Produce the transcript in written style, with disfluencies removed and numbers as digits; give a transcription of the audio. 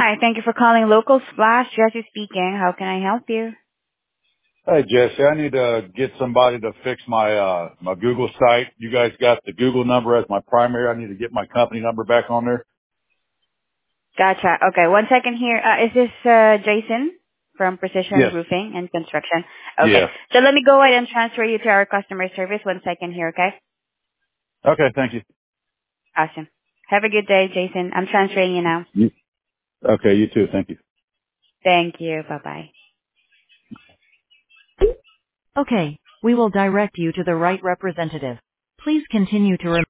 Hi, thank you for calling Local Splash. Jesse speaking. How can I help you? Hey Jesse, I need to get somebody to fix my Google site. You guys got the Google number as my primary. I need to get my company number back on there. Gotcha. Okay, one second here. Is this Jason from Precision Yes. Roofing and Construction? Okay, Yeah. so let me go ahead and transfer you to our customer service. One second here, okay? Okay, thank you. Awesome. Have a good day, Jason. I'm transferring you now. Okay, you too. Thank you. Thank you. Bye-bye. Okay, we will direct you to the right representative. Please continue to